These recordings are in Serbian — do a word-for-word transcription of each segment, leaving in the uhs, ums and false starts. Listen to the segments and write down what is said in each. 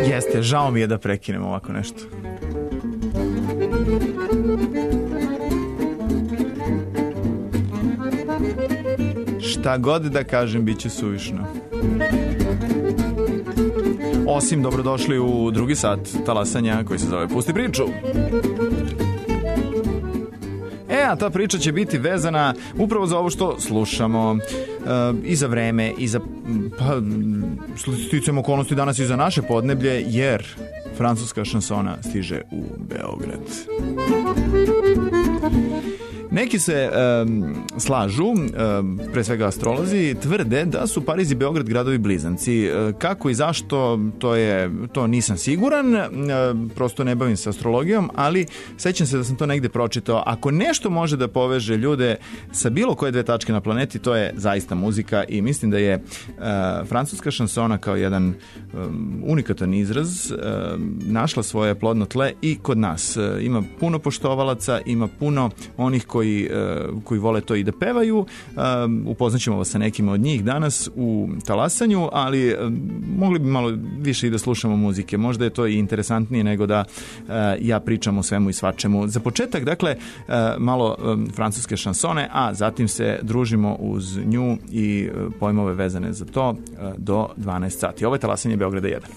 Jeste, žao mi je da prekinemo ovako nešto. Šta god da kažem, bit će suvišno. Osim, dobrodošli u drugi sat talasanja koji se zove Pusti priču. E, a ta priča će biti vezana upravo za ovo što slušamo, e, i za vreme, i za, pa, sticajem okolnosti danas i za naše podneblje, jer francuska šansona stiže u Beograd. Neki se um, slažu, um, pre svega astrolozi, tvrde da su Pariz i Beograd gradovi blizanci. Kako i zašto, to je, to nisam siguran, prosto ne bavim se astrologijom, ali sećam se da sam to negde pročitao. Ako nešto može da poveže ljude sa bilo koje dve tačke na planeti, to je zaista muzika, i mislim da je uh, francuska šansona kao jedan um, unikatan izraz uh, našla svoje plodno tle i kod nas. Uh, ima puno poštovalaca, ima puno onih koji Koji, koji vole to i da pevaju. Upoznaćemo vas sa nekim od njih danas u talasanju, ali mogli bi malo više i da slušamo muzike. Možda je to i interesantnije nego da ja pričam o svemu i svačemu. Za početak, dakle, malo francuske šansone, a zatim se družimo uz nju i pojmove vezane za to do dvanaest sati. Ovo je talasanje Beograda jedan.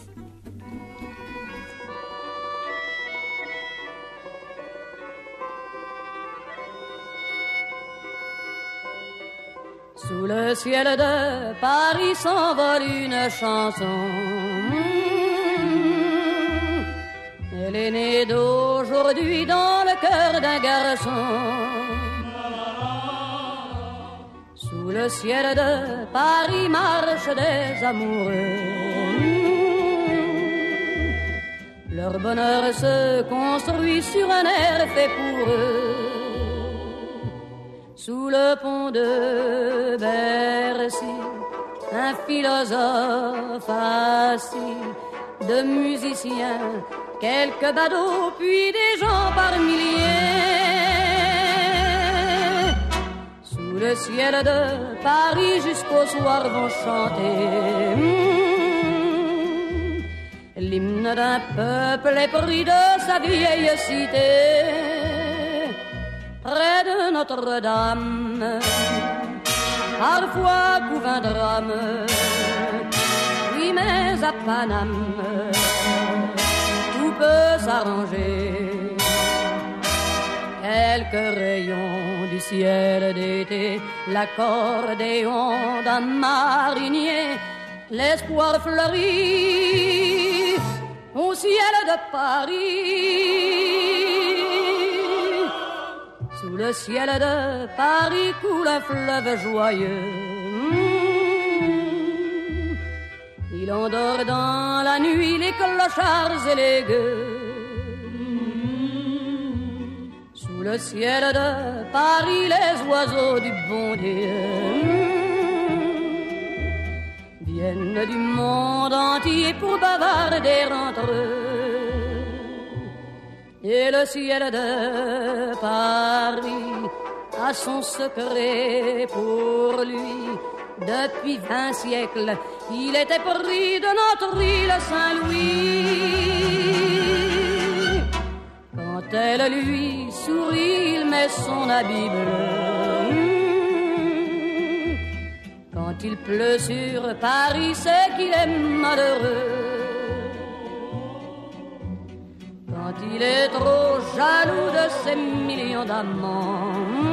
Sous le ciel de Paris s'envole une chanson. Elle est née d'aujourd'hui dans le cœur d'un garçon. Sous le ciel de Paris marchent des amoureux. Leur bonheur se construit sur un air fait pour eux. Sous le pont de Bercy, un philosophe assis, de musiciens, quelques badauds, puis des gens par milliers. Sous le ciel de Paris jusqu'au soir vont chanter mmh, l'hymne d'un peuple épris de sa vieille cité. Près de Notre-Dame, parfois couvre un drame. Oui, mais à Paname, tout peut s'arranger. Quelques rayons du ciel d'été, l'accordéon d'un marinier, l'espoir fleurit au ciel de Paris. Sous le ciel de Paris coule un fleuve joyeux. Mmh. Il endort dans la nuit les clochards et les gueux. Mmh. Sous le ciel de Paris les oiseaux du bon Dieu mmh. viennent du monde entier pour bavarder entre eux. Et le ciel de Paris a son secret pour lui. Depuis vingt siècles, il était pris de notre île Saint-Louis. Quand elle lui sourit, il met son habit bleu. Quand il pleut sur Paris, c'est qu'il est malheureux. Quand il est trop jaloux de ses millions d'amants,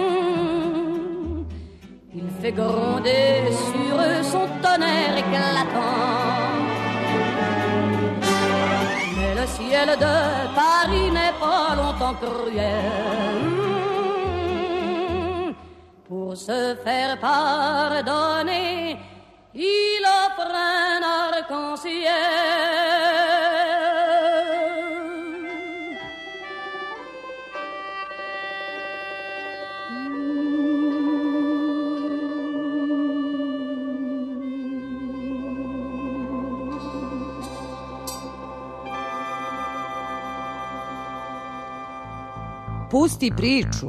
il fait gronder sur eux son tonnerre éclatant. Mais le ciel de Paris n'est pas longtemps cruel. Pour se faire pardonner, il offre un arc-en-ciel. Pusti priču.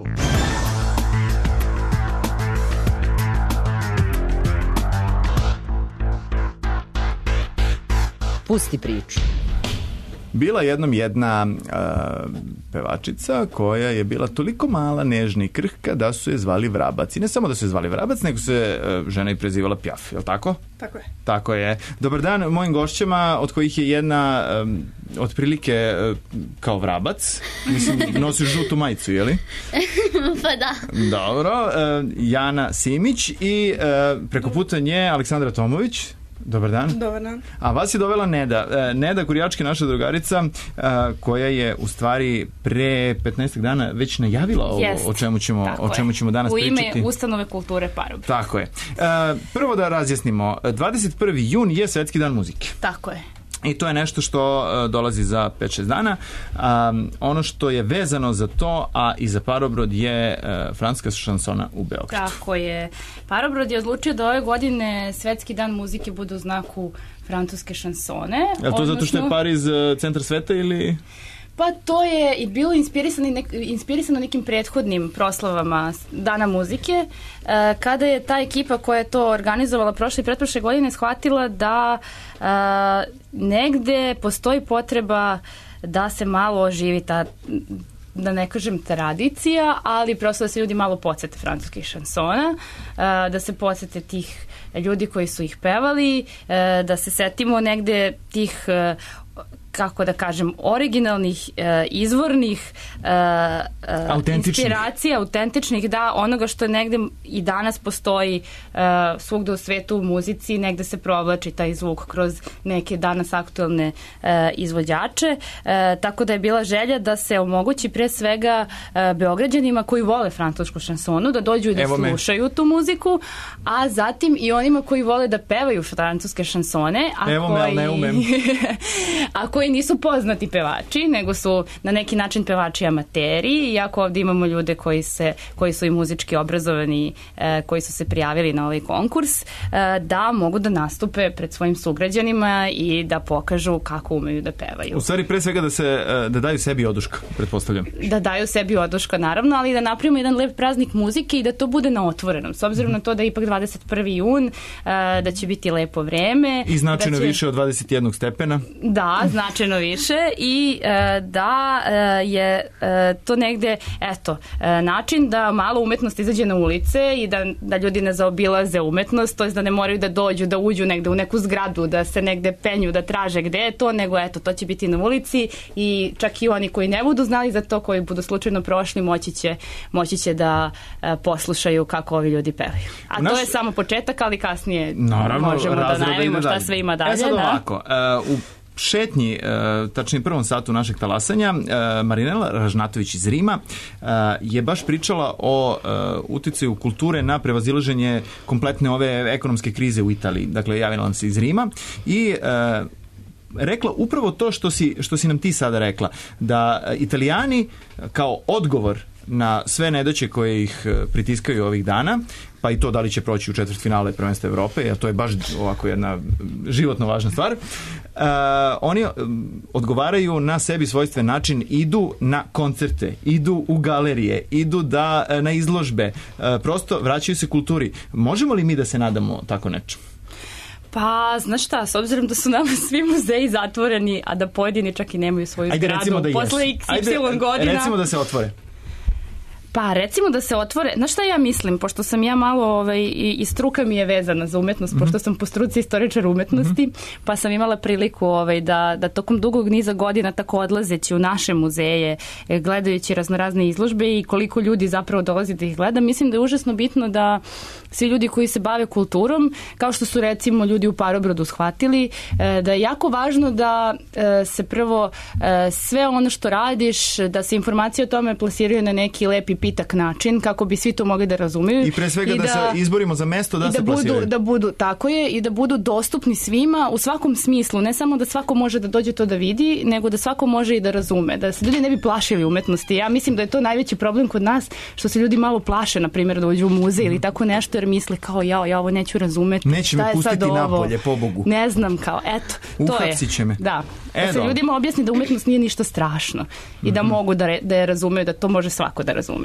Pusti priču. Bila jednom jedna uh, pevačica koja je bila toliko mala, nežna i krhka da su je zvali Vrabac. I ne samo da su je zvali Vrabac, nego se uh, žena i prezivala Pjaf, je li tako? Tako je. Tako je. Dobar dan mojim gošćama, od kojih je jedna um, otprilike uh, kao Vrabac. Mislim, nosi žutu majicu, je li? Pa da. Dobro. Uh, Jana Simić i uh, preko puta nje Aleksandra Tomović. Dobar dan. Dobar dan. A vas je dovela Neda. Neda Kurjački, naša drugarica, koja je u stvari pre petnaest dana već najavila ovo o čemu ćemo, o čemu ćemo danas pričati. U ime pričati. Ustanove kulture Parobrod. Tako je. Prvo da razjasnimo, dvadeset prvi jun je Svetski dan muzike. Tako je. I to je nešto što uh, dolazi za pet šest dana. Um, ono što je vezano za to, a i za Parobrod, je uh, francuska šansona u Beogradu. Tako je. Parobrod je odlučio da ove godine Svetski dan muzike bude u znaku francuske šansone. Je li to odnosno... zato što je Pariz uh, centar sveta ili... Pa to je i bilo inspirisano, nek, inspirisano nekim prethodnim proslavama Dana muzike, e, kada je ta ekipa koja je to organizovala prošle i pretprošle godine shvatila da e, negde postoji potreba da se malo oživi ta, da ne kažem tradicija, ali prosto da se ljudi malo podsete francuskih šansona, e, da se podsete tih ljudi koji su ih pevali, e, da se setimo negde tih e, kako da kažem, originalnih, e, izvornih e, inspiracija, autentičnih, da, onoga što negde i danas postoji e, svugde u svetu u muzici, negde se provlači taj zvuk kroz neke danas aktualne e, izvođače, e, tako da je bila želja da se omogući pre svega e, Beograđanima koji vole francusku šansonu, da dođu i da Evo slušaju me. tu muziku, a zatim i onima koji vole da pevaju francuske šansone, a Evo koji... me, ali ne umem. a koji nisu poznati pevači, nego su na neki način pevači amateri, iako ovdje imamo ljude koji, se, koji su i muzički obrazovani, e, koji su se prijavili na ovaj konkurs, e, da mogu da nastupe pred svojim sugrađanima i da pokažu kako umeju da pevaju. U stvari, pre svega da, se, da daju sebi oduška, pretpostavljam. Da daju sebi oduška, naravno, ali da napravimo jedan lep praznik muzike i da to bude na otvorenom. S obzirom na to da je ipak dvadeset prvi jun, e, da će biti lepo vreme. I značajno da će... više od dvadeset jednog stepena. Da, značajno više i e, da e, je e, to negde, eto, e, način da malo umetnost izađe na ulice i da, da ljudi ne zaobilaze umetnost, to je da ne moraju da dođu, da uđu negde u neku zgradu, da se negde penju, da traže gde je to, nego eto, to će biti na ulici i čak i oni koji ne budu znali za to, koji budu slučajno prošli, moći će, moći će da e, poslušaju kako ovi ljudi pevaju. A Naš... to je samo početak, ali kasnije Naravno, možemo da najavimo šta sve ima dalje. E sad ovako, uh, u šetnji, tačnije prvom satu našeg talasanja, Marinela Ražnatović iz Rima je baš pričala o uticaju kulture na prevazilaženje kompletne ove ekonomske krize u Italiji. Dakle, javila nam se iz Rima i rekla upravo to što si, što si nam ti sada rekla, da Italijani kao odgovor na sve nedaće koje ih pritiskaju ovih dana, pa i to da li će proći u četvrtfinale prvenstva Evrope, jer to je baš ovako jedna životno važna stvar. Uh, oni odgovaraju na sebi svojstven način, idu na koncerte, idu u galerije, idu da na izložbe, uh, prosto vraćaju se kulturi. Možemo li mi da se nadamo tako nečemu? Pa, znaš šta, s obzirom da su nama svi muzeji zatvoreni, a da pojedini čak i nemaju svoju Ajde, zgradu da posle iks ipsilon godina. Recimo da se otvore. Pa recimo da se otvore, znaš šta ja mislim, pošto sam ja malo ovaj, i, i struka mi je vezana za umetnost, mm-hmm. pošto sam po struci istoričar umetnosti, mm-hmm. pa sam imala priliku ovaj, da, da tokom dugog niza godina tako odlazeći u naše muzeje, gledajući raznorazne izložbe i koliko ljudi zapravo dolazi da ih gleda, mislim da je užasno bitno da svi ljudi koji se bave kulturom, kao što su recimo ljudi u Parobrodu shvatili, da je jako važno da se prvo sve ono što radiš, da se informacije o tome plasiraju na neki lepi pitak način, kako bi svi to mogli da razumeju. I pre svega I da, da se izborimo za mesto da, da se budu, plasiraju. Da budu, tako je, i da budu dostupni svima u svakom smislu, ne samo da svako može da dođe to da vidi, nego da svako može i da razume, da se ljudi ne bi plašili umetnosti. Ja mislim da je to najveći problem kod nas, što se ljudi malo plaše, na primjer, da uđu u muzej mm. ili tako nešto, jer misle kao ja, ja ovo neću razumeti. Neće me pustiti napolje, pobogu. Ne znam, kao, eto, to je. Uhapsit će me. Da, e, da se ljudima objasni da umetnost nije ništa strašno i da mm-hmm. mogu da, re, da je razumeju, da to može svako da razume.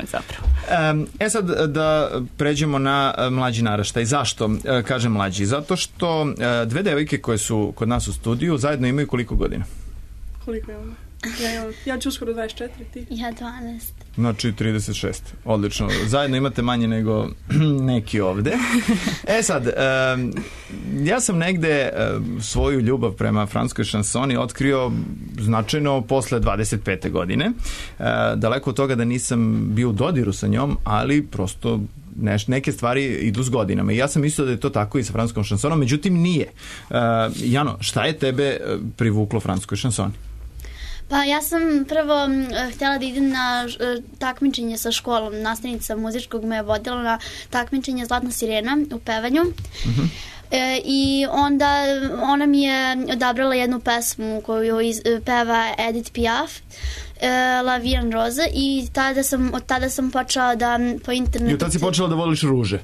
razume zapravo. E sad da pređemo na mlađi naraštaj. Zašto kažem mlađi? Zato što dve devojke koje su kod nas u studiju zajedno imaju koliko godina? Koliko imamo? Ja, imam, ja ću uskoro dvadeset četiri, ti? Ja dvanaest. Znači trideset šest. Odlično. Zajedno imate manje nego neki ovde. E sad, um, ja sam negde um, svoju ljubav prema francuskoj šansoni otkrio značajno posle dvadeset pete godine. Uh, daleko od toga da nisam bio u dodiru sa njom, ali prosto neš, neke stvari idu s godinama. I ja sam mislio da je to tako i sa francuskom šansonom, međutim nije. Uh, Jano, šta je tebe privuklo francuskoj šansoni? Pa ja sam prvo uh, htjela da idem na uh, takmičenje sa školom. Nastavnica muzičkog me je vodila na takmičenje Zlatna sirena u pevanju. Mm-hmm. E, I onda ona mi je odabrala jednu pesmu koju iz, peva Edith Piaf, e, La Vie en Rose, i tada sam, od tada sam počela da po internetu... I od tada si počela da voliš ruže?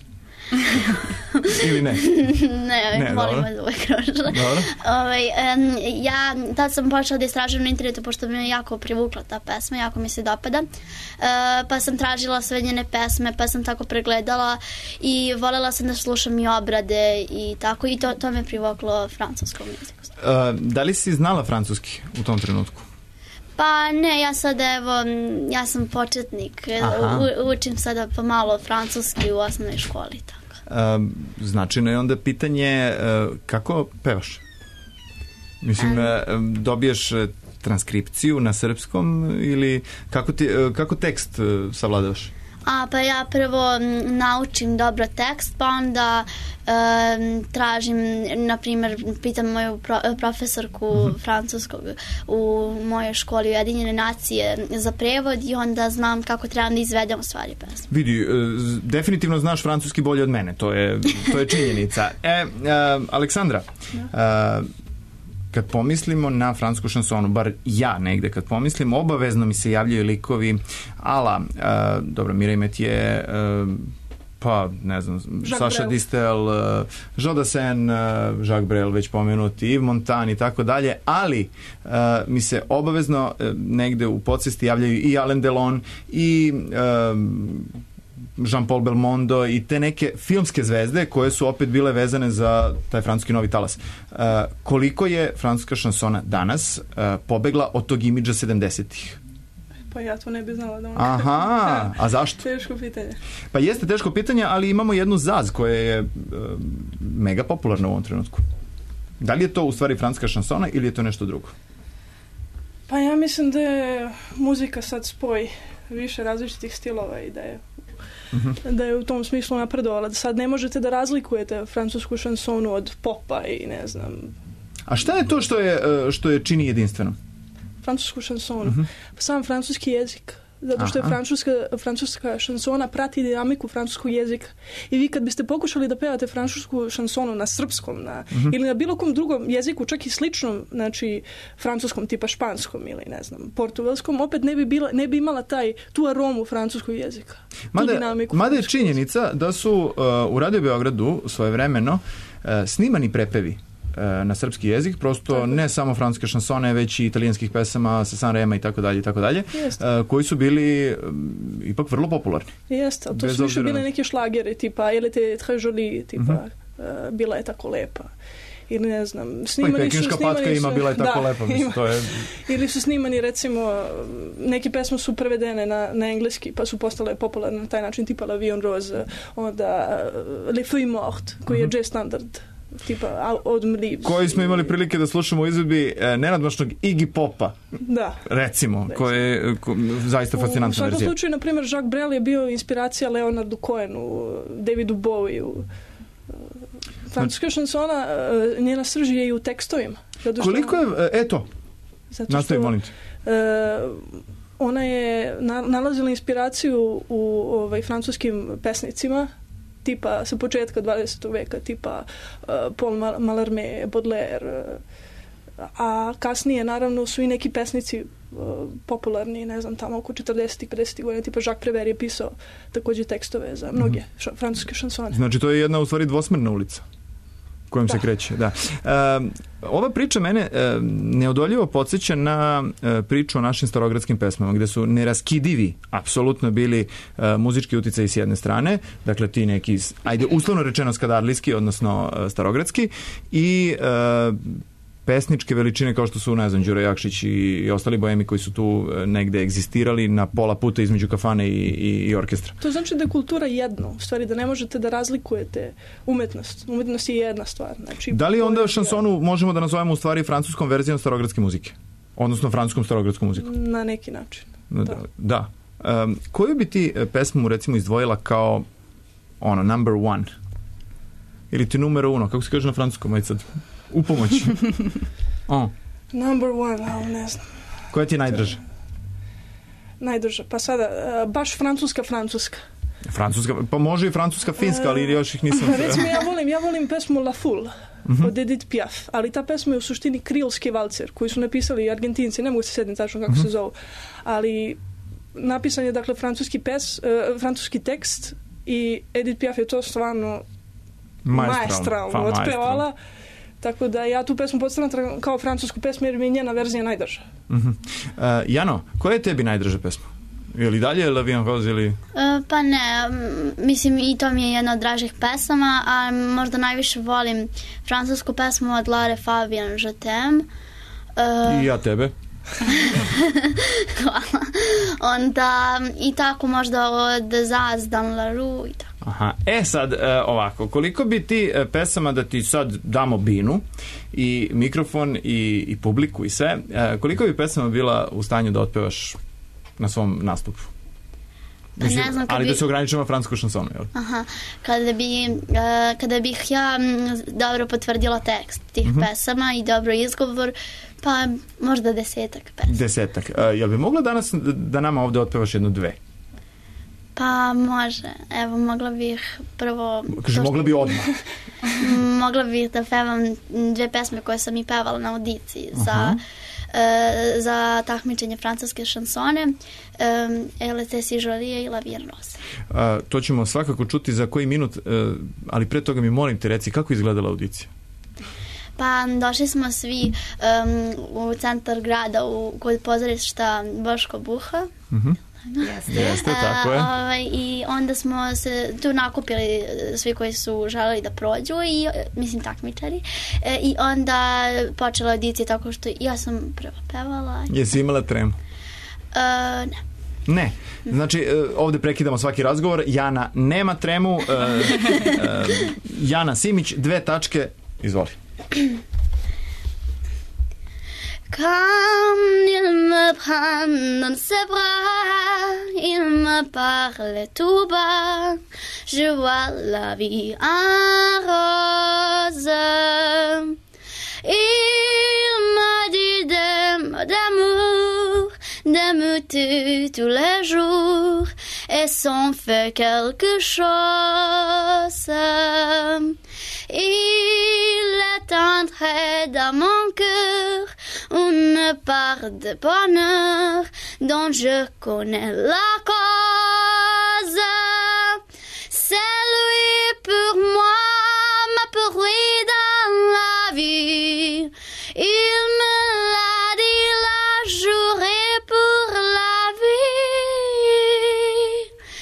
Ili ne? ne, ne volim da uvek ruže. Ovaj, um, ja tad sam počela da istražujem na internetu, pošto me jako privukla ta pesma, jako mi se dopada. Uh, pa sam tražila sve njene pesme, pa sam tako pregledala i voljela sam da slušam i obrade i tako, i to, to me privuklo francuskom jeziku. Uh, da li si znala francuski u tom trenutku? Pa ne, ja sad evo, ja sam početnik, U, učim sada pomalo francuski u osnovnoj školi, tako. Um, značajno je onda pitanje uh, kako pevaš? Mislim, um, dobiješ transkripciju na srpskom ili kako, ti, uh, kako tekst uh, savladavaš? A, pa ja prvo naučim dobro tekst, pa onda um, tražim, na primjer, pitam moju pro, profesorku mm-hmm. francuskog u mojoj školi Ujedinjene nacije za prevod i onda znam kako trebam da izvedem u stvari pesmu. Vidi, definitivno znaš francuski bolje od mene, to je, to je činjenica. E, uh, Aleksandra, uh, kad pomislimo na francusku šansonu, bar ja negde kad pomislim, obavezno mi se javljaju likovi ala, uh, dobro, Mireille Mathieu, uh, pa ne znam, Jacques Saša Brel. Distel, uh, Jean Dassen, uh, Jacques Brel već pomenuti, Yves Montand i tako dalje, ali uh, mi se obavezno uh, negde u podsvesti javljaju i Alain Delon i uh, Jean-Paul Belmondo i te neke filmske zvezde koje su opet bile vezane za taj francuski novi talas. Uh, koliko je francuska šansona danas uh, pobegla od tog imidža sedamdesetih? Pa ja to ne bi znala da vam Aha, a zašto? Teško pitanje. Pa jeste teško pitanje, ali imamo jednu zaz koja je uh, mega popularna u ovom trenutku. Da li je to u stvari francuska šansona ili je to nešto drugo? Pa ja mislim da je muzika sad spoj više različitih stilova i da je Mm-hmm. da je u tom smislu napredovala. Sad ne možete da razlikujete francusku šansonu od popa i ne znam. A šta je to što je, što je čini jedinstveno? Francusku šansonu. Mm-hmm. Sam francuski jezik. Zato što je francuska, francuska šansona prati dinamiku francuskog jezika. I vi kad biste pokušali da pevate francusku šansonu na srpskom na, mm-hmm. ili na bilo kom drugom jeziku, čak i sličnom, znači francuskom tipa španskom ili ne znam, portugalskom, opet ne bi, bila, ne bi imala taj, tu aromu francuskog jezika. Mada, mada je činjenica da su uh, u Radio Beogradu svojevremeno uh, snimani prepevi na srpski jezik, prosto tako. Ne samo francuske šansone, već i italijanskih pesama sa Sanrema i tako dalje i tako dalje, koji su bili um, ipak vrlo popularni. Jeste, ali to su više bile neke šlagere, tipa Elle était très jolie, tipa uh-huh. uh, bila je tako lepa. Ili ne znam, snimani pa i su... Pekinška patka ima, bila je tako da, lepa, mislim, to je... Ili su snimani, recimo, neke pesme su prevedene na, na engleski, pa su postale popularne na taj način, tipa La Vie en Rose, onda uh, Les Feuilles Mortes, koji uh-huh. je jazz standard, tipa Autumn Leaves. Koji smo imali prilike da slušamo u izvedbi eh, nenadmašnog Iggy Popa. Da. Recimo, recimo. Koji je ko, zaista fascinantna verzija. U svakom slučaju, na primjer, Jacques Brel je bio inspiracija Leonardu Cohenu, Davidu Bowieu. Francuska šansona, njena srž je i u tekstovima. Zato što, koliko je, eto, nastavi, molim te. Uh, ona je na, nalazila inspiraciju u ovaj, francuskim pesnicima, tipa sa početka dvadesetog veka, tipa uh, Paul Mallarmé, Baudelaire, uh, a kasnije naravno su i neki pesnici uh, popularni, ne znam, tamo oko četrdesetih pedesetih godina, tipa Jacques Prévert je pisao također tekstove za mnoge mm-hmm. ša, francuske šansone. Znači to je jedna u stvari dvosmerna ulica. kojom Da. se kreće, da. Um, ova priča mene um, neodoljivo podsjeća na uh, priču o našim starogradskim pesmama, gde su neraskidivi apsolutno bili uh, muzički uticaj s jedne strane, dakle ti neki, ajde, uslovno rečeno skadarlijski, odnosno uh, starogradski, i uh, pesničke veličine kao što su, ne znam, Đuro Jakšić i, i ostali boemi koji su tu negde egzistirali na pola puta između kafane i, i, i orkestra. To znači da je kultura jedno, u stvari da ne možete da razlikujete umetnost. Umetnost je jedna stvar. Znači, da li onda šansonu možemo da nazovemo u stvari francuskom verzijom starogradske muzike? Odnosno francuskom starogradskom muzikom? Na neki način. Da. Da. Um, koju bi ti pesmu recimo izdvojila kao ono, number one? Ili ti numero uno? Kako se kaže na francuskom? Ajde sad. U pomoć. Oh. Number one, ali ne znam. Koja ti je najdraža? Najdraža. Pa sada, uh, baš francuska, francuska. Francuska, pa može i francuska, finska, ali još ih nisam... Recimo, ja volim, ja volim pesmu La Foule mm-hmm. od Edith Piaf, ali ta pesma je u suštini kriolski valcer, koji su napisali Argentinci, ne mogu se sjetiti tačno kako mm-hmm. se zovu, ali napisan je, dakle, francuski, pes, uh, francuski tekst i Edith Piaf je to stvarno maestralno otpevala. Tako da ja tu pesmu postavljam kao francusku pesmu jer mi je njena verzija najdraža. Uh-huh. Uh, Jano, koja je tebi najdraža pesma? Je li dalje La Vie en Rose ili... Uh, pa ne, mislim i to mi je jedna od dražih pesama, a možda najviše volim francusku pesmu od Lara Fabian, Je t'aime. Uh, I ja tebe. Hvala. Onda i tako možda od Zaz dans la rue i tako. Aha. E sad, e, ovako, koliko bi ti e, pesama, da ti sad damo binu i mikrofon i, i publiku i sve, e, koliko bi pesama bila u stanju da otpevaš na svom nastupu? Pa ne znam, ali bi... da se ograničimo francusku šansonu, jel? Aha, kada, bi, uh, kada bih ja m, dobro potvrdila tekst tih mm-hmm. pesama i dobro izgovor, pa možda desetak pesama. Desetak. Uh, jel bi mogla danas da nama ovde otpevaš jedno dve? Pa može. Evo, mogla bih prvo... Kaže, mogla bi odmah. Mogla bih da pevam dve pesme koje sam i pevala na audiciji za... Uh, za takmičenje francuske šansone um, Elle était si jolie i La Vie en Rose. Uh, to ćemo svakako čuti za koji minut, uh, ali pre toga mi molim te reci kako izgledala audicija? Pa došli smo svi um, u centar grada u, kod pozorišta Boško Buha. Mhm. Jeste. Jeste, tako je. Uh, ovaj, I onda smo se tu nakupili svi koji su želeli da prođu i, mislim, takmičari. E, I onda počela audicija tako što ja sam prvo pevala. Jesi imala tremu? Uh, ne. Ne. Znači, ovde prekidamo svaki razgovor. Jana nema tremu. Uh, uh, Jana Simić, dve tačke. Izvoli. Quand il me prend dans ses bras, il me parle tout bas, je vois la vie en rose. Il me dit des mots d'amour, des mots tous les jours, et s'en fait quelque chose. Il est entré dans mon cœur une part de bonheur dont je connais la cause. C'est lui pour moi, ma pourri dans la vie. Il me l'a dit, l'a juré pour la vie.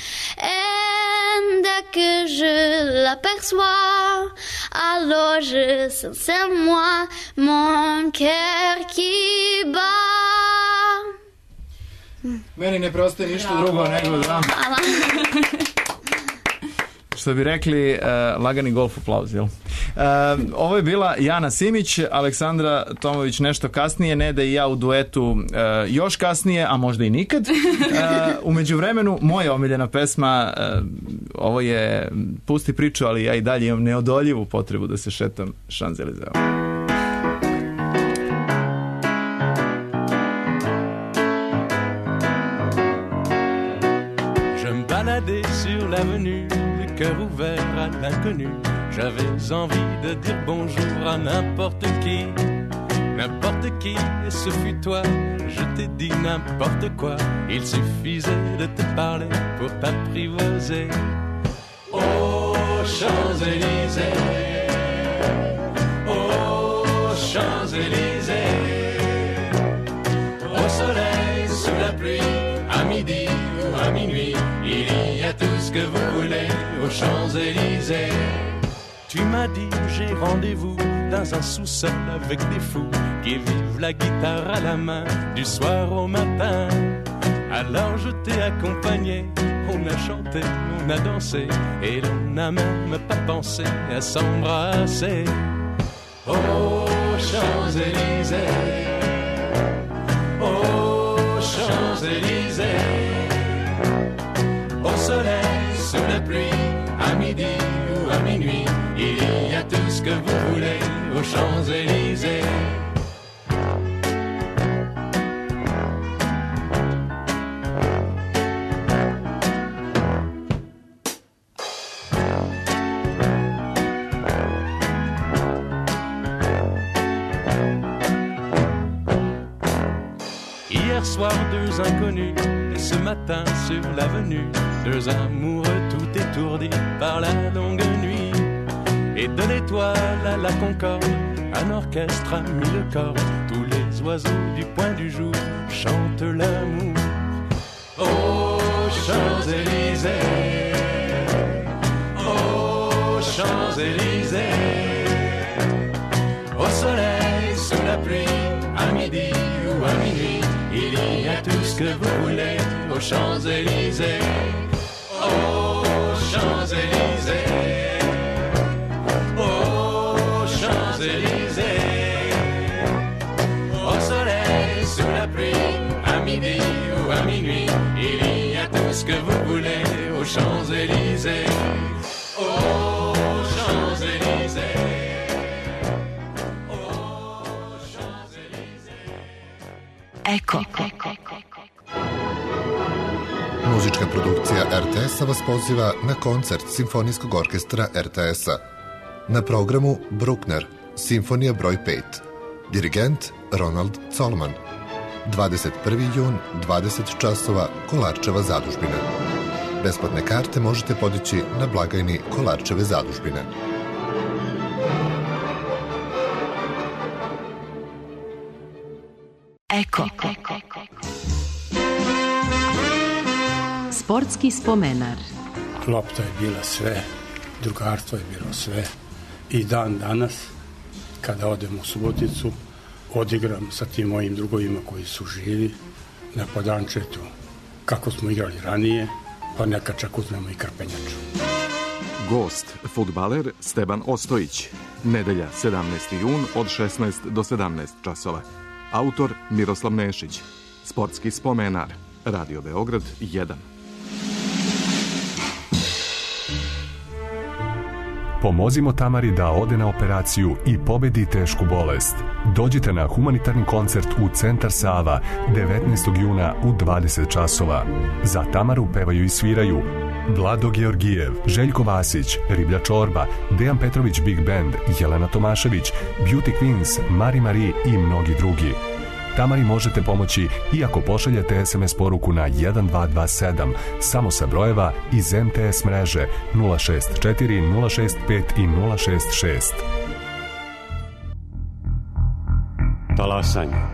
Et dès que je l'aperçois, alors je sens en moi mon cœur qui bat. Meni ne preostaje ništa drugo nego da... Hvala. Što bi rekli, uh, lagani golf aplauz, jel? Uh, ovo je bila Jana Simić, Aleksandra Tomović nešto kasnije, Neda i ja u duetu uh, još kasnije, a možda i nikad. Uh, u međuvremenu, moja omiljena pesma, uh, ovo je Pusti priču, ali ja i dalje imam neodoljivu potrebu da se šetam Champs-Élysées. Sur l'avenue, le cœur ouvert à l'inconnu, j'avais envie de dire bonjour à n'importe qui, n'importe qui, et ce fut toi, je t'ai dit n'importe quoi, il suffisait de te parler pour t'apprivoiser. Aux Champs-Élysées, Champs-Élysées, au soleil, sous la pluie, à midi ou à minuit, il y a tout ce que vous voulez aux Champs-Élysées. Tu m'as dit j'ai rendez-vous dans un sous-sol avec des fous qui vivent la guitare à la main du soir au matin. Alors je t'ai accompagné, on a chanté, on a dansé et l'on n'a même pas pensé à s'embrasser. Oh Champs-Élysées, oh Champs-Élysées, au soleil, sous la pluie, à midi ou à minuit, il y a tout ce que vous voulez aux Champs-Élysées. Hier soir, deux inconnus, et ce matin sur l'avenue, deux amoureux tout étourdis par la longue nuit. Et de l'étoile à la Concorde, un orchestre a mis le corps. Tous les oiseaux du point du jour chantent l'amour. Oh Champs-Élysées, oh Champs-Élysées, au soleil, sous la pluie, à midi ou à minuit, il y a tout ce que vous voulez aux Champs-Élysées. Oh Champs-Élysées, oh Champs-Élysées, au soleil, sous la pluie, à midi ou à minuit, il y a tout ce que vous voulez aux Champs-Élysées. Oh Champs-Élysées. Eko. Muzička produkcija er te es-a vas poziva na koncert Simfonijskog orkestra er te es-a. Na programu Bruckner, Simfonija broj pet. Dirigent Ronald Colman. dvadeset prvi jun, dvadeset časova, Kolarčeva zadužbina. Besplatne karte možete podići na blagajni Kolarčeve zadužbine. Eko. Sportski spomenar. Lopta je bila sve, drugarstvo je bilo sve. I dan danas, kada odem u Suboticu, odigram sa tim mojim drugovima koji su živi na podančetu kako smo igrali ranije, pa nekad čak uzmemo i krpenjaču. Gost, fudbaler Steban Ostojić. Nedelja, sedamnaesti jun od šesnaest do sedamnaest časova. Autor Miroslav Nešić. Sportski spomenar. Radio Beograd jedan. Pomozimo Tamari da ode na operaciju i pobedi tešku bolest. Dođite na humanitarni koncert u Centar Sava devetnaestog juna u dvadeset časova. Za Tamaru pevaju i sviraju Vlado Georgijev, Željko Vasić, Riblja Čorba, Dejan Petrović Big Band, Jelena Tomašević, Beauty Queens, Mari Marie i mnogi drugi. Tamari možete pomoći i ako pošaljete es em es poruku na jedan dva dva sedam samo sa brojeva iz em te es mreže nula šest četiri, nula šest pet i nula šest šest. Talasanje.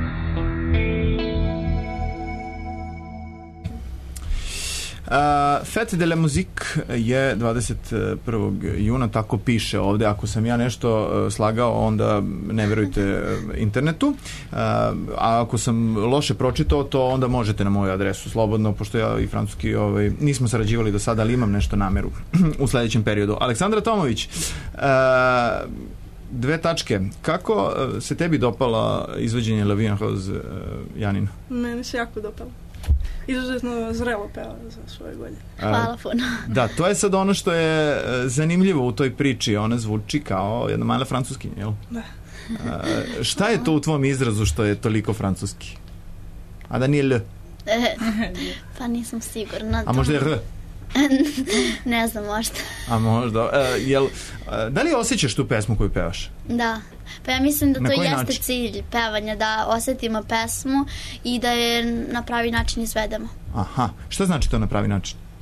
Uh, Fête de la musique je dvadeset prvog juna, tako piše ovde. Ako sam ja nešto uh, slagao, onda ne verujte internetu. Uh, a ako sam loše pročitao to, onda možete na moju adresu slobodno, pošto ja i francuski ovaj, nismo sarađivali do sada, ali imam nešto nameru u sledećem periodu. Aleksandra Tomović, uh, dve tačke. Kako se tebi dopala izvođenje La Vie en Rose, uh, Janina? Meni se jako dopala. Izuzetno zrelo peva za svoje godine. Hvala puno. Da, to je sad ono što je zanimljivo u toj priči. Ona zvuči kao jedna mala francuskinja, jel? Da. A, šta je to u tvom izrazu što je toliko francuski? A da nije L? Pa nisam sigurna. A možda je R? Ne znam, možda. A možda. E, jel, da li osjećaš tu pesmu koju pevaš? Da. Pa ja mislim da na to jeste način? cilj pevanja, da osetimo pesmu i da je na pravi način izvedemo. Aha. Šta znači to na pravi način?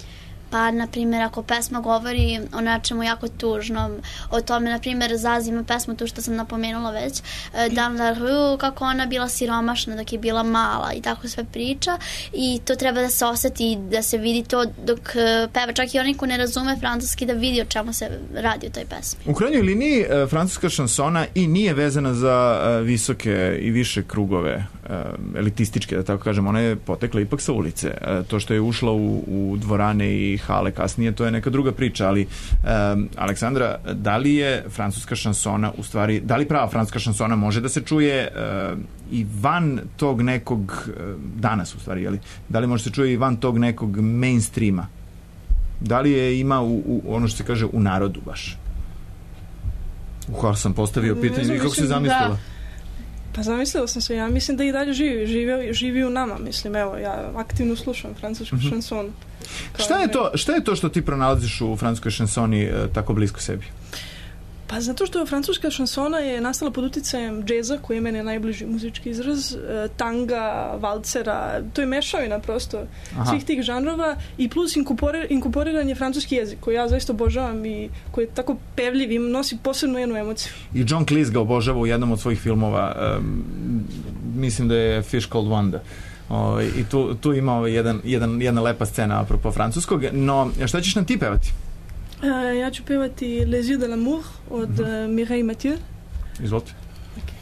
Pa, na primjer, ako pesma govori o nečemu jako tužnom, o tome, na primjer, Zaza ima pesmu tu što sam napomenula već, Dan la rue, kako ona bila siromašna dok je bila mala i tako sve priča i to treba da se osjeti, da se vidi to dok peva, čak i onaj ko ne razume francuski da vidi o čemu se radi u toj pesmi. U krajnjoj liniji francuska šansona i nije vezana za visoke i više krugove elitističke, da tako kažem, ona je potekla ipak sa ulice. To što je ušla u, u dvorane i hale kasnije, to je neka druga priča, ali um, Aleksandra, da li je francuska šansona u stvari, da li prava francuska šansona može da se čuje uh, i van tog nekog uh, danas u stvari, jeli? Da li može se čuje i van tog nekog mainstreama? Da li je ima u, u ono što se kaže u narodu baš? Uhvala sam postavio pitanje i kako se zamislila? Da. Pa zamislila sam se, ja mislim da i dalje živi, živi, živi u nama, mislim, evo, ja aktivno slušam francusku mm-hmm. šansonu. Šta je, to, šta je to što ti pronalaziš u francuskoj šansoni e, tako blisko sebi? Pa zato što francuska šansona je nastala pod uticajem džeza, koji je mene najbliži muzički izraz, tanga, valcera, to je mešavina prosto Aha. svih tih žanrova i plus inkorporir, inkorporiran je francuski jezik koji ja zaista obožavam i koji je tako pevljiv i nosi posebnu jednu emociju. I John Cleese ga obožava u jednom od svojih filmova, um, mislim da je Fish Called Wanda. O, i tu, tu ima ovaj jedan, jedan, jedna lepa scena apropo francuskog, no šta ćeš nam ti pevati? Uh, ja ću pevati Les yeux de l'amour od mm-hmm. uh, Mireille Mathieu. Izvolite. Okay.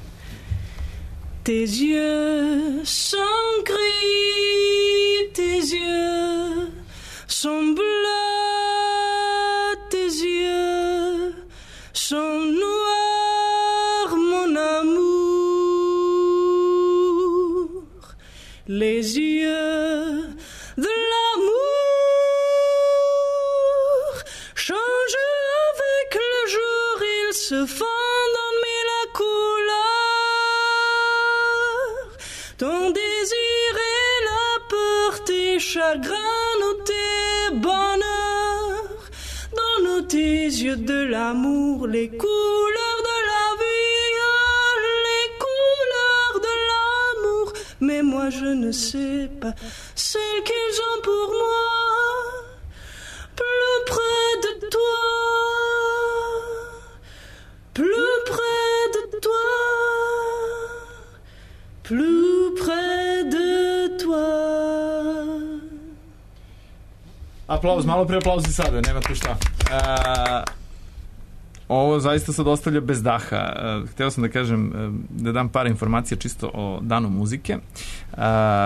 Tes yeux sont gris, tes yeux sont bleus, tes yeux sont noirs, mon amour. Les yeux de l'amour change avec le jour, ils se fondent en mille couleurs. Ton désir est la peur, tes chagrins, nos tes bonheurs. Donne tes yeux de l'amour, les couleurs de la vie, les couleurs de l'amour. Mais moi je ne sais pas celles qu'ils ont pour moi. Plus près de toi, plus près de toi, plus près de toi. Aplauz, malo pre aplauzi sada, nema tu šta. Uh, ovo zaista sad ostavlja bez daha. Uh, hteo sam da kažem, uh, da dam par informacija čisto o danu muzike. Uh,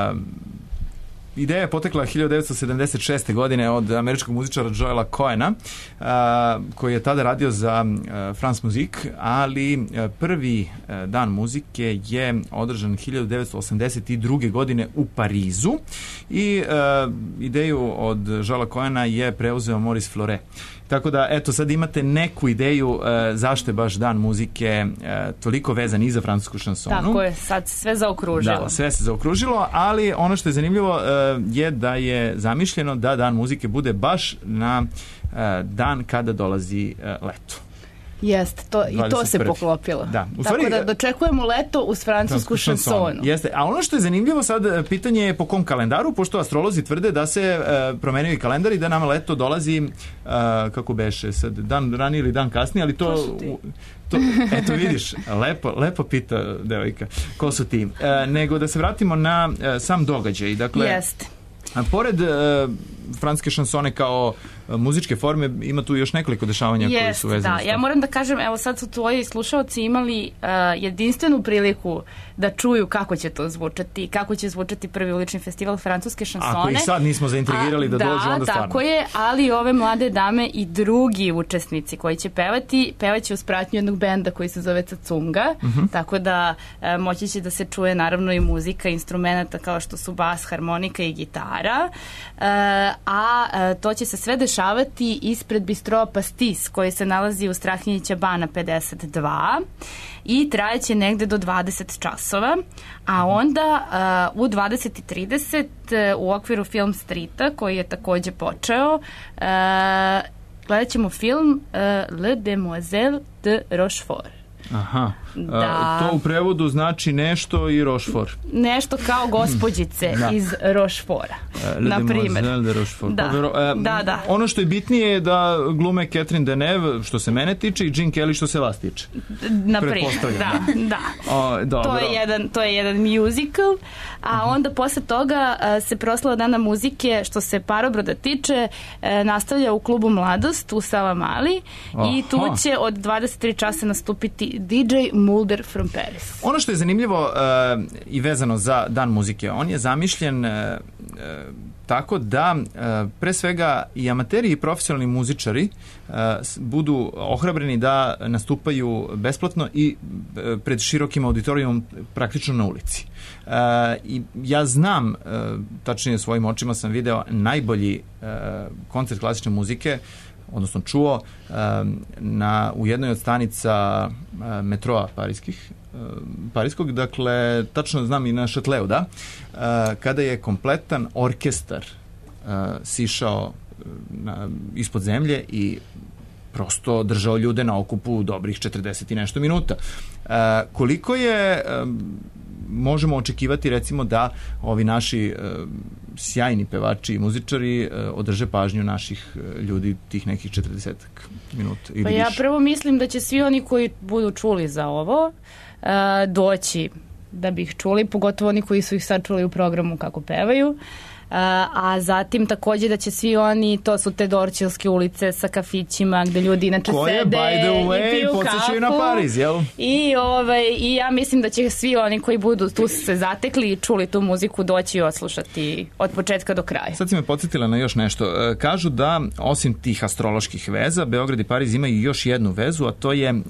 Ideja je potekla hiljadu devetsto sedamdeset šeste. godine od američkog muzičara Joela Cohena, uh, koji je tada radio za uh, France Musique, ali uh, prvi uh, dan muzike je održan hiljadu devetsto osamdeset druge. godine u Parizu i uh, ideju od Joela Cohena je preuzeo Maurice Flore. Tako da, eto, sad imate neku ideju uh, zašto je baš dan muzike uh, toliko vezan i za francusku šansonu. Tako je, sad sve zaokružilo. Da, sve se zaokružilo, ali ono što je zanimljivo uh, je da je zamišljeno da dan muzike bude baš na uh, dan kada dolazi uh, leto. Jeste, to, i to se poklopilo. Da. U Tako stvari, da dočekujemo leto uz francusku šansonu. Jeste, a ono što je zanimljivo sad, pitanje je po kom kalendaru, pošto astrolozi tvrde da se uh, promenio i kalendar i da nama leto dolazi, uh, kako beše sad, dan ranije ili dan kasnije, ali to... To, eto vidiš, lepo, lepo pita devojka, ko su ti? E, nego da se vratimo na e, sam događaj. Dakle, Jeste. A pored e, francuske šansone kao e, muzičke forme, ima tu još nekoliko dešavanja Jest, koji su vezani. Da, ja moram da kažem, evo sad su tvoji slušalci imali uh, jedinstvenu priliku da čuju kako će to zvučati, kako će zvučati prvi ulični festival francuske šansone. Ako ih sad nismo zaintrigirali A, da, da dođu, onda stvarno. Da, tako je, ali ove mlade dame i drugi učesnici koji će pevati, pevaće uz pratnju jednog benda koji se zove Cacunga, uh-huh. tako da e, moći će da se čuje naravno i muzika, instrumenta kao što su bas, harmonika i gitara, e, a e, to će se sve dešavati ispred bistroa Pastis koji se nalazi u Strahinjića bana pedeset dva i trajeće negde do dvadeset časova, a onda uh, u dvadeset i trideset uh, u okviru Film Streeta koji je takođe počeo uh, gledat ćemo film uh, Le Demoiselle de Rochefort. Aha. Da. A, to u prevodu znači nešto i Rochefort. Nešto kao gospođice Da. iz Rochefora, Le na primjer. Demoiselle de Rochefort. Da. Pa, vero- e, Da, da. Ono što je bitnije je da glume Catherine Deneuve, što se mene tiče, i Gene Kelly, što se vas tiče. Na primjer, Pretpostavljam, da, da. O, dobro. To je jedan, to je jedan musical, a onda posle toga a, se proslava Dana muzike, što se Parobroda tiče, e, nastavlja u klubu Mladost u Savamali i tu Aha. će od dvadeset tri časa nastupiti D J Mulder from Paris. Ono što je zanimljivo uh, i vezano za Dan muzike, on je zamišljen uh, uh, tako da uh, pre svega i amateri i profesionalni muzičari uh, s- budu ohrabreni da nastupaju besplatno i uh, pred širokim auditorijumom praktično na ulici. Uh, I ja znam, uh, tačnije svojim očima sam video najbolji uh, koncert klasične muzike, odnosno čuo um, na, u jednoj od stanica uh, metroa parijskih, uh, parijskog, dakle, tačno znam i na Šatleu, da, uh, kada je kompletan orkestar uh, sišao uh, na, ispod zemlje i prosto držao ljude na okupu dobrih četrdeset i nešto minuta. Uh, koliko je um, možemo očekivati recimo da ovi naši uh, sjajni pevači i muzičari uh, održe pažnju naših uh, ljudi tih nekih četrdeset minuta ili Pa ja više? prvo mislim da će svi oni koji budu čuli za ovo uh, doći da bi ih čuli, pogotovo oni koji su ih sad čuli u programu kako pevaju. Uh, a zatim takođe da će svi oni, to su te Dorćilske ulice sa kafićima gde ljudi inače Koje, sede by the i way, piju podsjećaju na kafu. Pariz, jel? I, ovaj, I ja mislim da će svi oni koji budu tu se zatekli i čuli tu muziku doći i odslušati od početka do kraja. Sad si me podsjetila na još nešto. E, Kažu da, osim tih astroloških veza, Beograd i Pariz imaju još jednu vezu, a to je e,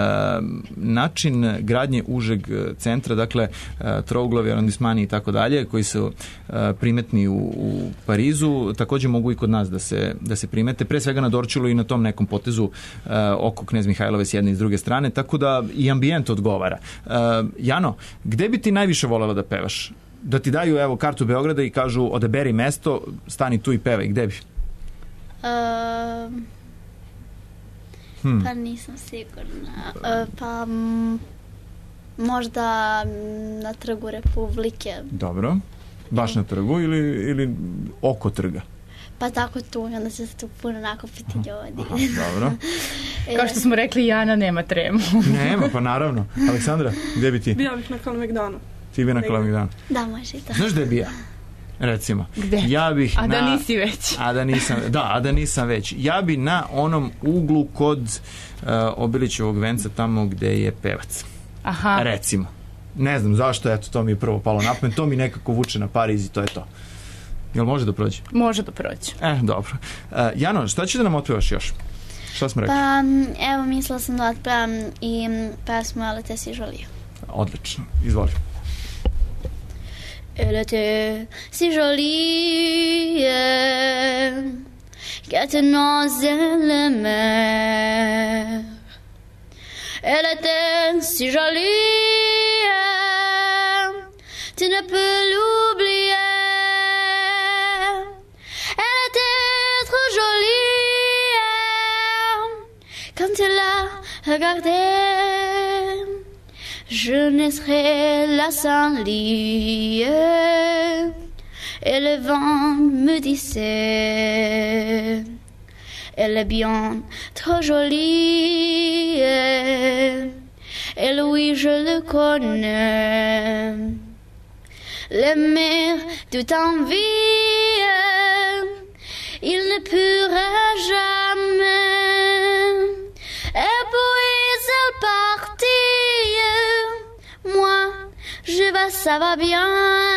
način gradnje užeg centra, dakle, e, trouglovi, arondismani i tako dalje, koji su e, primetni u, u Parizu, takođe mogu i kod nas da se, da se primete, pre svega na Dorćolu i na tom nekom potezu e, oko Knez Mihajlove s jedne i s druge strane, tako da i ambijent odgovara. E, Jano, gde bi ti najviše volela da pevaš? Da ti daju, evo, kartu Beograda i kažu odaberi mesto, stani tu i pevaj, gde bi? Um, Hmm. Pa nisam sigurna. Uh, pa m, možda m, na Trgu Republike. Dobro. Baš na trgu ili, ili oko trga? Pa tako tu, onda će se tu puno nakupiti ljudi. Aha, dobro. Kao što smo rekli, Jana nema tremu. Nema, pa naravno. Aleksandra, gde bi ti? Ja bih na Kalemegdanu. Ti bi na Kalemegdanu. Da, može i to. Znaš gde bi ja? Recimo. Gde? Ja bih A da na, nisi već. A da nisam, da, a da nisam već. Ja bi na onom uglu kod uh, Obilićevog venca, tamo gde je pevac. Aha. Recimo. Ne znam zašto, eto, to mi je prvo palo na pamet, to mi nekako vuče na Pariz i to je to. Jel može da prođe? Može da prođe. E, dobro. Uh, Jano, šta će da nam otpevaš još? Šta smo rekli? Pa m, evo, mislila sam da otpevam i m, pesmu Elle était si jolie. Odlično, izvoli. Elle était si jolie qu'elle nausait les mers. Elle était si jolie, tu ne peux l'oublier. Elle était trop jolie quand tu la regardais. Je naîtrai là sans lit. Et le vent me disait, elle est bien trop jolie. Et oui, je le connais. Les mers tout en vie, il ne pourra jamais. Et puis elle partit, moi je vais, ça va bien.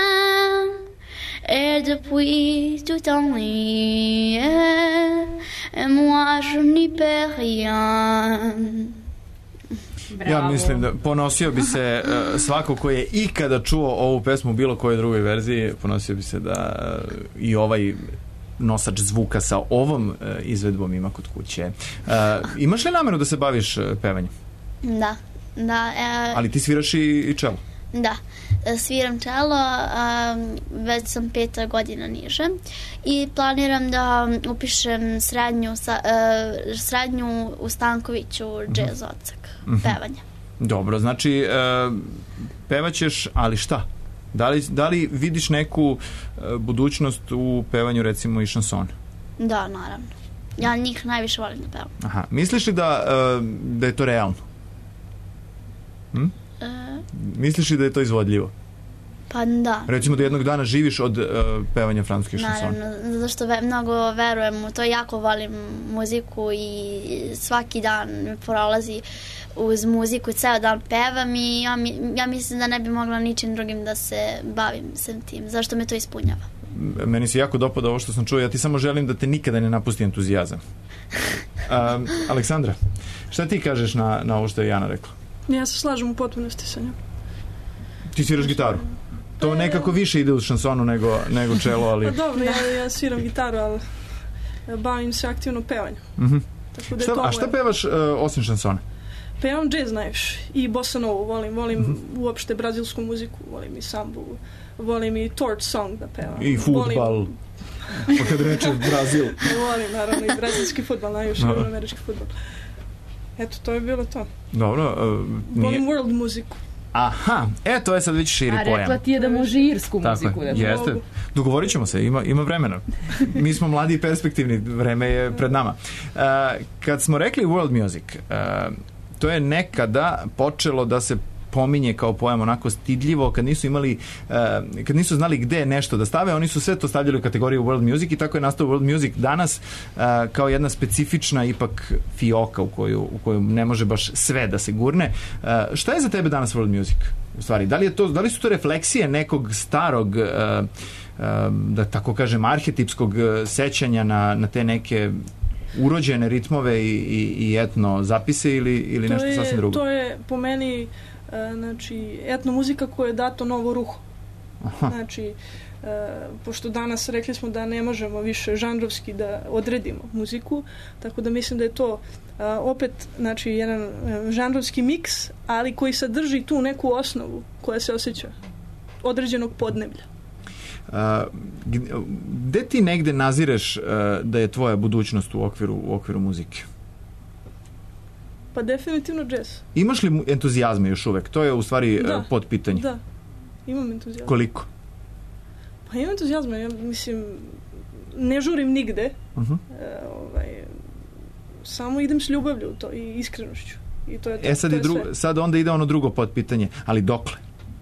Et depuis tout en vie, et moi je n'y peux rien. Bravo. Ja mislim da ponosio bi se uh, svako ko je ikada čuo ovu pesmu u bilo kojoj drugoj verziji, ponosio bi se da uh, i ovaj nosač zvuka sa ovom uh, izvedbom ima kod kuće. Uh, imaš li nameru da se baviš uh, pevanjem? Da, da. E, Ali ti sviraš i, i čelo? Da, sviram čelo, a, već sam peta godina niže i planiram da upišem srednju, sa, a, srednju u Stankoviću jazz odsek, Mm-hmm. pevanja. Dobro, znači e, pevaćeš, ali šta? Da li, da li vidiš neku e, budućnost u pevanju recimo i šansona? Da, naravno. Ja njih najviše volim da pevam. Aha. Misliš li da, e, da je to realno? Hm? E... Misliš li da je to izvodljivo? Pa da. Recimo da jednog dana živiš od uh, pevanja francuske šansone. Naravno, zato što ve, mnogo verujem u to, jako volim muziku i svaki dan mi prolazi uz muziku, ceo dan pevam i ja, mi, ja mislim da ne bi mogla ničim drugim da se bavim sem tim, zašto me to ispunjava. Meni se jako dopada ovo što sam čuo, ja ti samo želim da te nikada ne napusti entuzijazam. Um, Aleksandra, šta ti kažeš na, na ovo što je Jana rekla? Ja se slažem u potpunosti sa njom. Ti sviraš gitaru? To nekako više ide uz šansonu nego, nego čelo, ali... Pa dobro, ja, ja sviram gitaru, ali bavim se aktivno pevanjem. Mm-hmm. Tako da šta, to a šta pevaš uh, osim šansone? Pevam džez najviše i bossa novu, volim, volim mm-hmm. uopšte brazilsku muziku, volim i sambu, volim i torch song da pevam. I fudbal, volim... pa kad reče Brazil. Volim, naravno, i brazilski fudbal, najviše volim američki fudbal. Eto, to je bilo to. Dobro. Uh, volim nije... world muziku. Aha, e, to je sad već širi pojam. A rekla ti je da može irsku tako muziku. Tako je, jeste. Dogovorit ćemo se, ima, ima vremena. Mi smo mladi i perspektivni, vreme je pred nama. Uh, kad smo rekli world music, uh, to je nekada počelo da se pominje kao pojam onako stidljivo, kad nisu imali uh, kad nisu znali gde nešto da stave, oni su sve to stavljali u kategoriju world music i tako je nastao world music danas uh, kao jedna specifična ipak fioka u koju, u koju ne može baš sve da se gurne. Uh, šta je za tebe danas world music? U stvari, da li, je to, da li su to refleksije nekog starog uh, uh, da tako kažem arhetipskog uh, sećanja na, na te neke urođene ritmove i, i, i etno zapise ili, ili nešto je, sasvim drugo? To je po meni znači etno muzika koja je dato novo ruho. Aha. Znači e, pošto danas rekli smo da ne možemo više žanrovski da odredimo muziku, tako da mislim da je to e, opet znači jedan e, žanrovski miks, ali koji sadrži tu neku osnovu koja se osjeća određenog podneblja. A, gde ti negde nazireš a, da je tvoja budućnost u okviru, u okviru muzike? Pa definitivno jazz. Imaš li entuzijazma još uvek? To je u stvari da, pod pitanje. Da, imam entuzijazma. Koliko? Pa imam entuzijazma, ja mislim, ne žurim nigde, uh-huh. e, ovaj, samo idem s ljubavlju to i iskrenošću. I to je to, e sad, to je je drugo, sad onda ide ono drugo pod pitanje, ali dokle?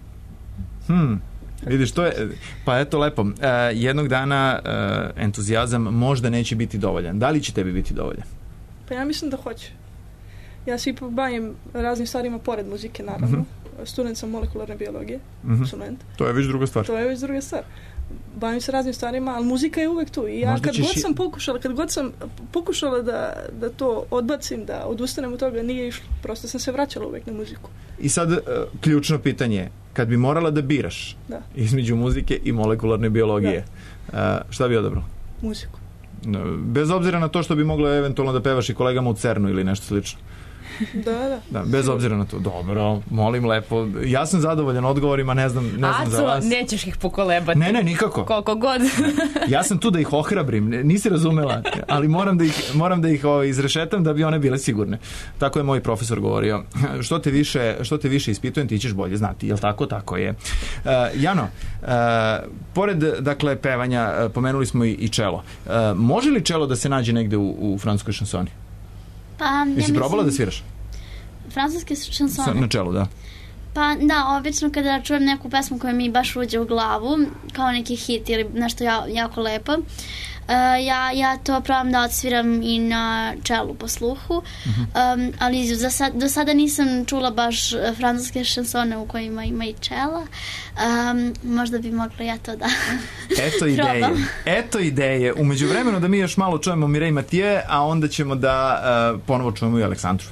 Hmm. Vidiš, to je, pa eto lepo, uh, jednog dana uh, entuzijazam možda neće biti dovoljan. Da li će tebi biti dovoljan? Pa ja mislim da hoće. Ja se ipak bavim raznim stvarima pored muzike, naravno. Mm-hmm. Student sam molekularne biologije, mm-hmm. student. To je već druga stvar. To je već druga stvar. Bavim se raznim stvarima, ali muzika je uvek tu. I ja možda kad god sam pokušala, kad god sam pokušala da, da to odbacim, da odustanem od toga, nije išlo. Prosto sam se vraćala uvek na muziku. I sad uh, ključno pitanje je, kad bi morala da biraš da. između muzike i molekularne biologije, uh, šta bi odabrala? Muziku. Bez obzira na to što bi mogla eventualno da pevaš i kolegama u CERNu ili nešto slično. Da, da. Da, bez obzira na to. Dobro, molim lepo. Ja sam zadovoljan odgovorima, ne znam, ne znam za vas. Aco, nećeš ih pokolebati. Ne, ne, nikako. Koliko god. Ja sam tu da ih ohrabrim, nisi razumela, ali moram da ih, moram da ih o, izrešetam da bi one bile sigurne. Tako je moj profesor govorio. Što te više, što te više ispitujem, ti ćeš bolje znati. Jel tako? Tako je. Uh, Jano, uh, pored, dakle, pevanja, uh, pomenuli smo i, i čelo. Uh, može li čelo da se nađe negde u, u francuskoj šansoni? Pa, ja Jesi probala da sviraš? Francuske šansone? Na čelu, da. Pa da, obično kada čujem neku pesmu koja mi baš uđe u glavu, kao neki hit ili nešto ja, jako lepo, uh, ja, ja to probam da odsviram i na čelu po sluhu, uh-huh. um, ali za sad, do sada nisam čula baš francuske šansone u kojima ima i čela. Um, možda bi mogla ja to da Eto ideje. Eto ideje. U međuvremenu da mi još malo čujemo Mireille Mathieu, a onda ćemo da uh, ponovo čujemo i Aleksandru.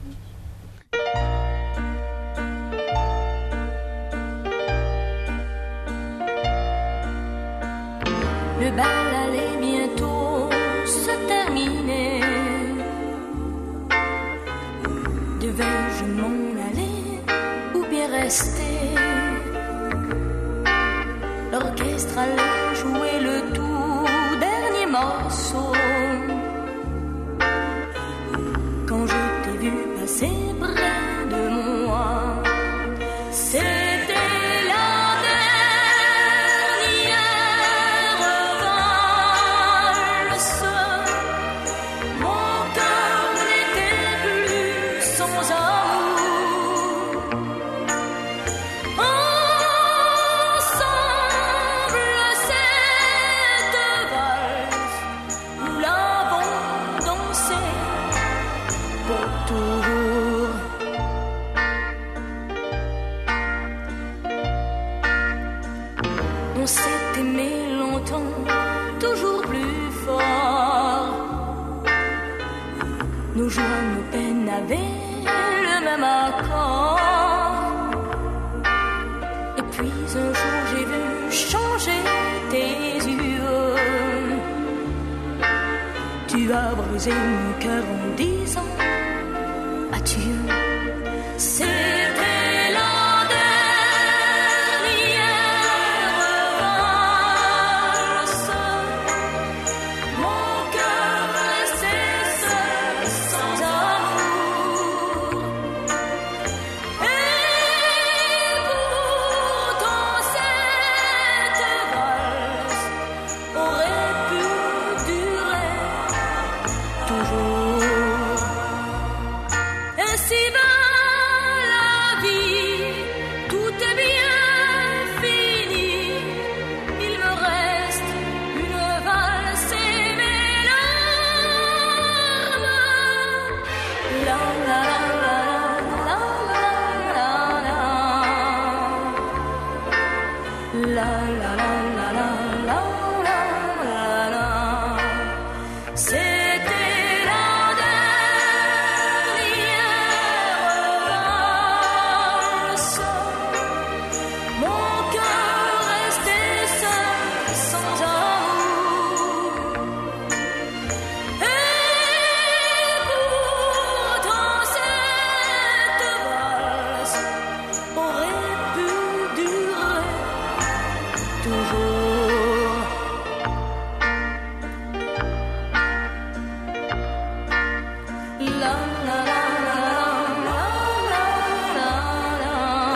Le bal allait bientôt se terminer. Devais-je m'en aller ou bien rester? L'orchestre allait jouer le tout dernier morceau. Quand je t'ai vu passer près de moi, Tu as brisé mon cœur en disant adieu. C'était la dernière valse. Mon cœur restait seul sans amour. Et pourtant cette valse aurait pu durer toujours. Ainsi va la vie, tout est bien fini. Il me reste une valse et mes larmes. La la la la la la la la la la la la la la. C'était la dernière valse. Mon cœur restait seul sans amour. Et pourtant cette valse aurait pu durer toujours. La la la la la la la.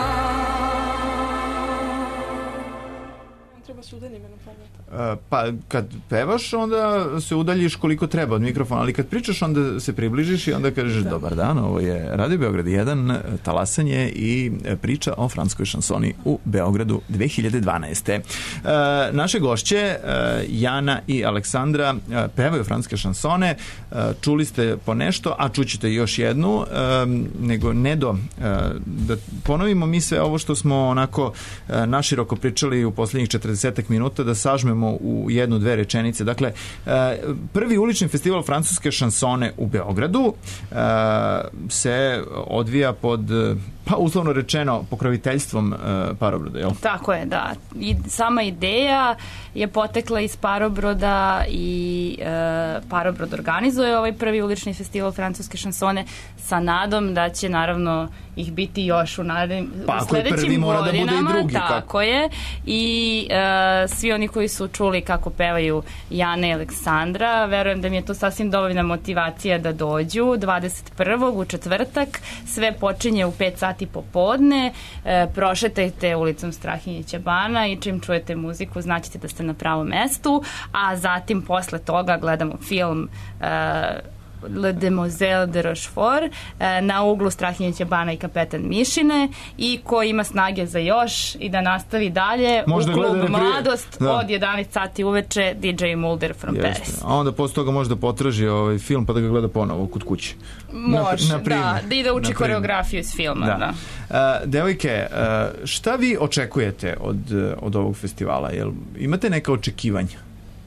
Treba se udalji me na pamet. Uh, pa kad pevaš onda se udaljiš koliko treba od mikrofona, ali kad pričaš onda se približiš i onda kažeš da. Dobar dan, ovo je Radio Beograd jedan, talasanje i priča o francuskoj šansoni u Beogradu dve hiljade dvanaeste. Uh, naše gošće uh, Jana i Aleksandra uh, pevaju francuske šansone, uh, čuli ste po nešto, a čućete još jednu, uh, nego Nedo, uh, da ponovimo mi sve ovo što smo onako uh, naširoko pričali u poslednjih četrdesetak minuta, da sažmemo u jednu, dve rečenice. Dakle, prvi ulični festival francuske šansone u Beogradu se odvija pod, pa uslovno rečeno, pokroviteljstvom Parobroda, jel? Tako je, da. I sama ideja je potekla iz Parobroda i e, Parobrod organizuje ovaj prvi ulični festival francuske šansone sa nadom da će naravno ih biti još u, narednim, pa, u sledećim da godinama. Da drugi, tako kako? je. I e, svi oni koji su čuli kako pevaju Jana i Aleksandra, verujem da mi je to sasvim dovoljna motivacija da dođu. dvadeset prvog u četvrtak, sve počinje u pet sati popodne, e, prošetajte ulicom Strahinjića bana i čim čujete muziku znaćete da ste na pravom mestu, a zatim posle toga gledamo film e, Le Demoiselle de Rochefort na uglu Strahinjića bana i Kapetan Mišine, i ko ima snage za još i da nastavi dalje možda u klubu Mladost da. Od jedanaest sati uveče D J Mulder from Jeste. Paris. A onda posle toga može da potraži ovaj film pa da ga gleda ponovo kod kuće. Može, na, na da, da i da uči koreografiju iz filma. Da. Da. Uh, devojke, uh, šta vi očekujete od, od ovog festivala? Jel imate neka očekivanja?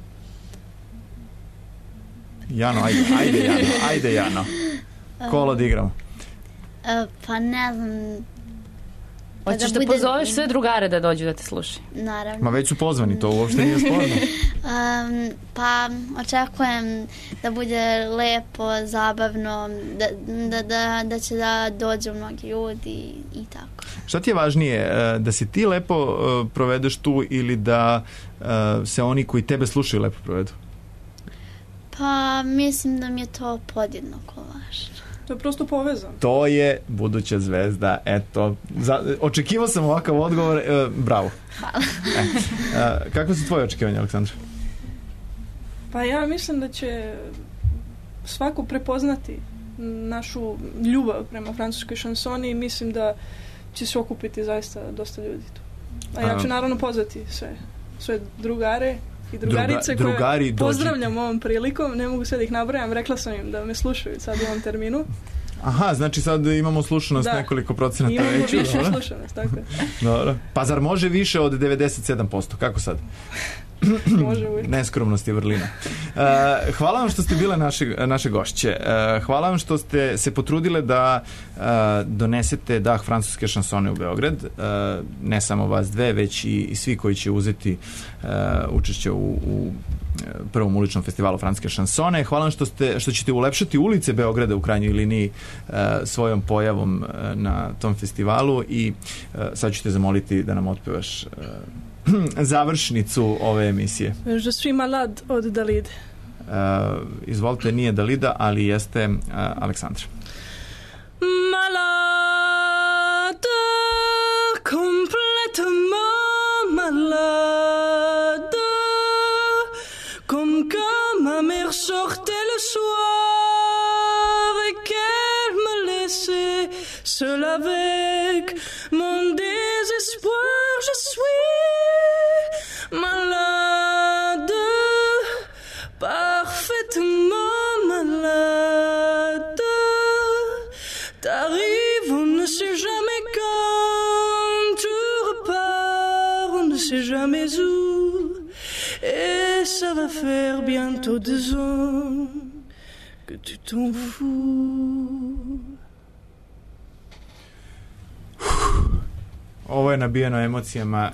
Jano, ajde, ajde Jano, ajde Jano. Kolo da igramo. Uh, pa ne znam. Hoćeš da, da pozoveš sve drugare da dođu da te slušaju? Naravno. Ma već su pozvani, to uopšte nije sporno. um, pa očekujem da bude lepo, zabavno, da, da, da, da će da dođu mnogi ljudi i tako. Šta ti je važnije, da se ti lepo provedeš tu ili da se oni koji tebe slušaju lepo provedu? Pa mislim da mi je to podjednako važno. To je prosto povezano. To je buduća zvezda, eto. Za, očekivao sam ovakav odgovor, e, bravo. Hvala. E, kakve su tvoje očekivanja, Aleksandra? Pa ja mislim da će svako prepoznati našu ljubav prema francuskoj šansoni i mislim da će se okupiti zaista dosta ljudi tu. A ja ću naravno pozvati sve, sve drugare i drugarice Druga, drugari, koje pozdravljam dođi. Ovom prilikom. Ne mogu sve da ih nabrajam, rekla sam im da me slušaju sad u ovom terminu. Aha, znači sad imamo slušanost da. Nekoliko procenata imamo veću. Imamo više slušanost, tako je. Dobro. Pa zar može više od devedeset sedam posto? Kako sad? Može uvijek. Neskromnost je vrlina. Uh, hvala vam što ste bile naše, naše gošće. Uh, hvala vam što ste se potrudile da uh, donesete dah francuske šansone u Beograd. Uh, ne samo vas dve, već i, i svi koji će uzeti uh, učešće u, u prvom uličnom festivalu francuske šansone. Hvala vam što, ste, što ćete ulepšati ulice Beograda u krajnjoj liniji uh, svojom pojavom uh, na tom festivalu i uh, sad ću te zamoliti da nam otpevaš uh, završnicu ove emisije. Je suis malade od Dalide. Uh, izvolite, nije Dalida, ali jeste uh, Aleksandra. Malade, complètement malade, comme quand ma mère sortait le soir et qu'elle me laissait seule avec mon désespoir. Je suis malade, parfaitement malade. T'arrives, on ne sait jamais quand, tu repars, on ne sait jamais où. Et ça va faire bientôt deux ans que tu t'en fous. Ovo je nabijeno emocijama.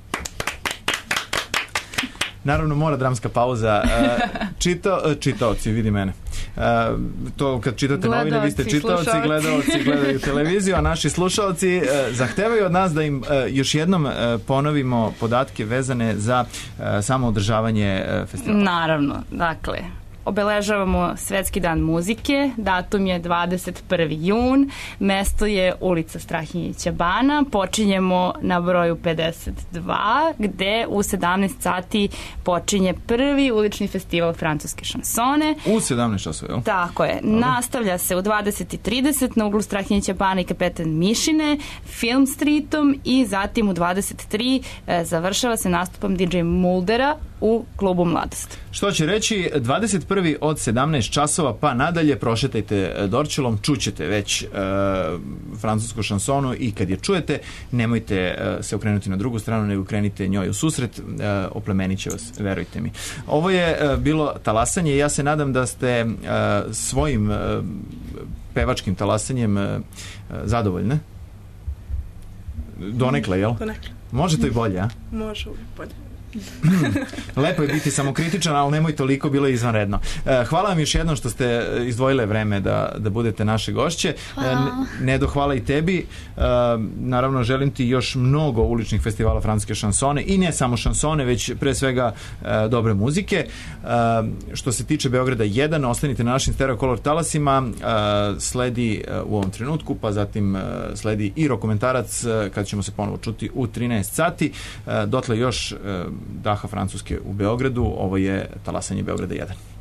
Naravno mora dramska pauza. Čito, čitaoci, vidi mene. To kad čitate gledaoci, novine, vi ste čitaoci, gledaoci, gledaju televiziju, a naši slušaoci zahtevaju od nas da im još jednom ponovimo podatke vezane za samo održavanje festivala. Naravno, dakle, obeležavamo Svetski dan muzike, datum je dvadeset prvi jun, mesto je ulica Strahinjića Bana, počinjemo na broju pedeset dva, gde u sedamnaest sati počinje prvi ulični festival francuske šansone. U sedamnaest časova, jel? Tako je. Dobro. Nastavlja se u dvadeset i trideset na uglu Strahinjića Bana i Kapetan Mišine, Film Streetom i zatim u dvadeset tri e, završava se nastupom D J Muldera u klubu Mladost. Što će reći, dvadeset prvi od sedamnaest časova pa nadalje prošetajte Dorćolom, čućete već e, francusku šansonu i kad je čujete, nemojte e, se okrenuti na drugu stranu, nego krenite njoj u susret, e, oplemenit će vas, verujte mi. Ovo je e, bilo talasanje i ja se nadam da ste e, svojim e, pevačkim talasanjem e, zadovoljne. Donekle, jel? Donekle. Može to i bolje, a? Može uvijek bolje. Lepo je biti samokritičan, ali nemoj toliko, bilo je izvanredno. Hvala vam još jednom što ste izdvojile vreme da, da budete naše gošće. Hvala. Nedo, hvala i tebi. Naravno, želim ti još mnogo uličnih festivala francuske šansone i ne samo šansone, već pre svega dobre muzike. Što se tiče Beograda jedan, ostanite na našim stereo color talasima, sledi u ovom trenutku, pa zatim sledi i rokomentarac kad ćemo se ponovo čuti u trinaest sati. Dotle još daha Francuske u Beogradu. Ovo je talasanje Beograda jedan.